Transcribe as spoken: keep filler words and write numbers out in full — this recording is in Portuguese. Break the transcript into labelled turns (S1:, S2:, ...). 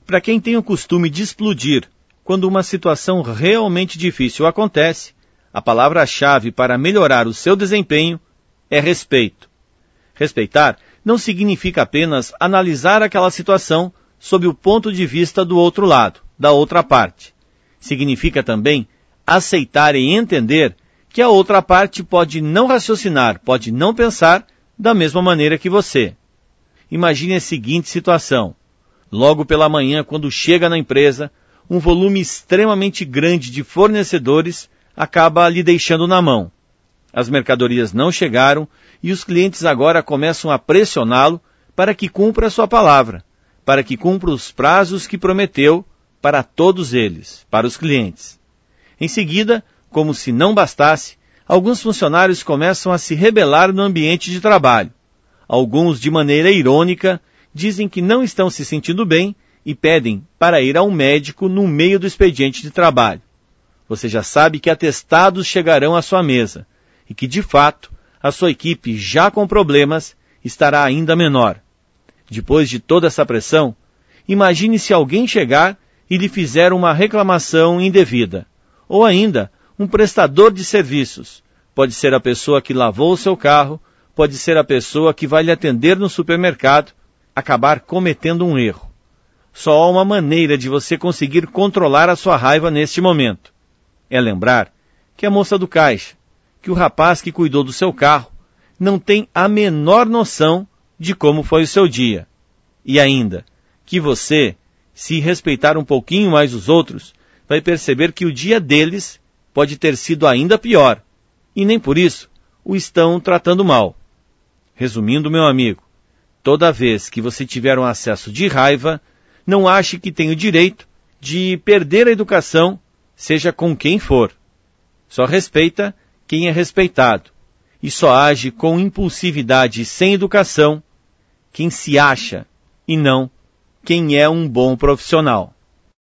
S1: Para quem tem o costume de explodir quando uma situação realmente difícil acontece, a palavra-chave para melhorar o seu desempenho é respeito. Respeitar não significa apenas analisar aquela situação sob o ponto de vista do outro lado, da outra parte. Significa também aceitar e entender que a outra parte pode não raciocinar, pode não pensar da mesma maneira que você. Imagine a seguinte situação. Logo pela manhã, quando chega na empresa, um volume extremamente grande de fornecedores acaba lhe deixando na mão. As mercadorias não chegaram e os clientes agora começam a pressioná-lo para que cumpra a sua palavra, para que cumpra os prazos que prometeu para todos eles, para os clientes. Em seguida, como se não bastasse, alguns funcionários começam a se rebelar no ambiente de trabalho. Alguns, de maneira irônica, dizem que não estão se sentindo bem e pedem para ir ao médico no meio do expediente de trabalho. Você já sabe que atestados chegarão à sua mesa e que, de fato, a sua equipe, já com problemas, estará ainda menor. Depois de toda essa pressão, imagine se alguém chegar e lhe fizer uma reclamação indevida. Ou ainda, um prestador de serviços. Pode ser a pessoa que lavou o seu carro, pode ser a pessoa que vai lhe atender no supermercado, acabar cometendo um erro. Só há uma maneira de você conseguir controlar a sua raiva neste momento. É lembrar que a moça do caixa, que o rapaz que cuidou do seu carro, não tem a menor noção de como foi o seu dia. E ainda, que você, se respeitar um pouquinho mais os outros, vai perceber que o dia deles pode ter sido ainda pior, e nem por isso o estão tratando mal. Resumindo, meu amigo, toda vez que você tiver um acesso de raiva, não ache que tem o direito de perder a educação, seja com quem for. Só respeita quem é respeitado, e só age com impulsividade e sem educação quem se acha, e não quem é um bom profissional.